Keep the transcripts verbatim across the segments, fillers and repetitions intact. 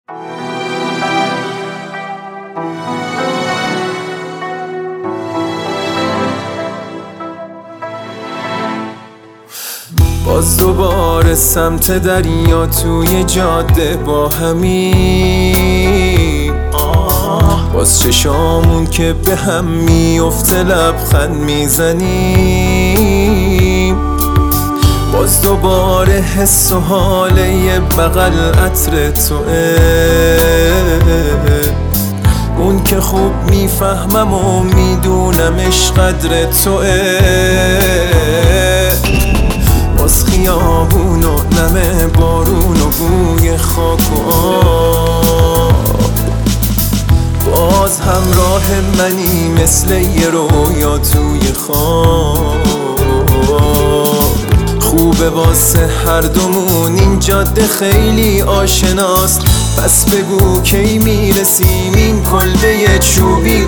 باز دوباره سمت دریا توی جاده با همین باز چشامون که به هم میفته لبخند میزنیم، باز دوباره حس و حاله یه بغل عطر توه، اون که خوب میفهمم و میدونمش قدر توه. باز خیابون و نم بارون و بوی خاک و آب، باز همراه منی مثل یه رویا توی خواب. خوبه واسه هر دومون این جاده خیلی آشناست، پس بگو کی میرسیم این کلبه چوبی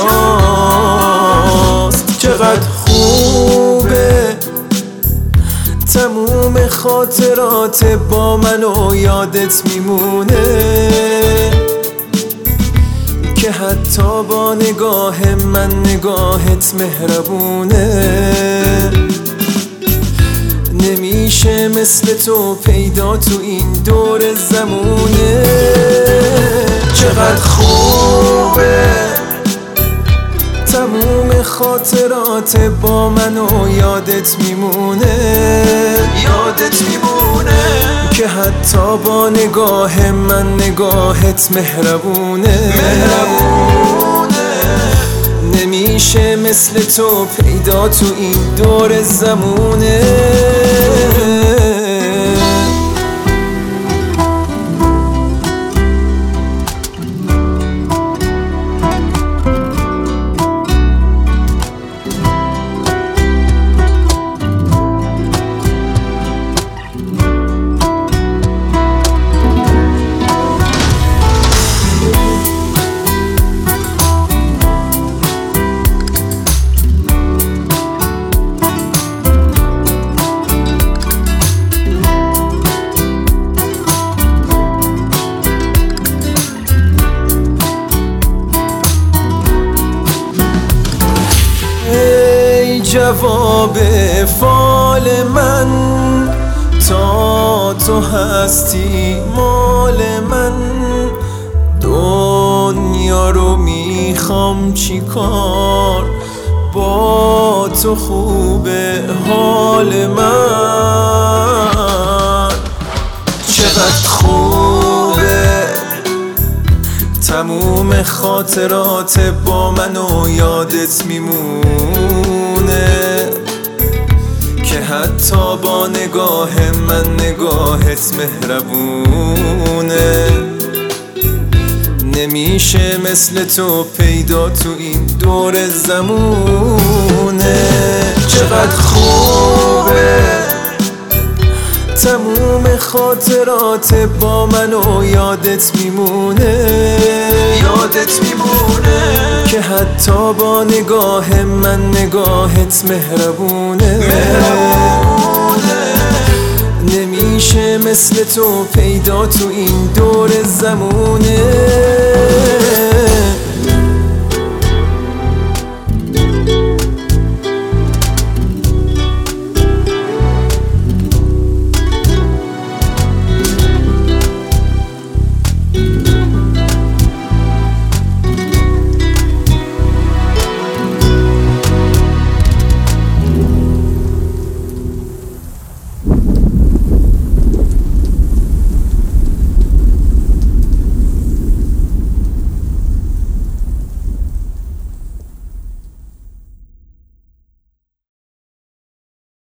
کجاست. چقدر خوبه تموم خاطرات با من و یادت میمونه، که حتی با نگاه من نگاهت مهربونه. نمیشه مثل تو پیدا تو این دور زمونه. چقدر خوبه تموم خاطرات با من و یادت میمونه، یادت میمونه، که حتی با نگاه من نگاهت مهربونه، مهربونه. نمیشه مثل تو پیدا تو این دور زمونه. جواب فال من تا تو هستی مال من، دنیا رو میخوام چی کار با تو خوبه حال من. چقدر خوبه تموم خاطرات با من و یادت میمونه، که حتی با نگاه من نگاهت مهربونه. نمیشه مثل تو پیدا تو این دور زمونه. چقدر خوبه تموم خاطرات با من و یادت میمونه، یادت میمونه، که حتی با نگاه من نگاهت مهربونه، مهربونه. نمیشه مثل تو پیدا تو این دور زمونه.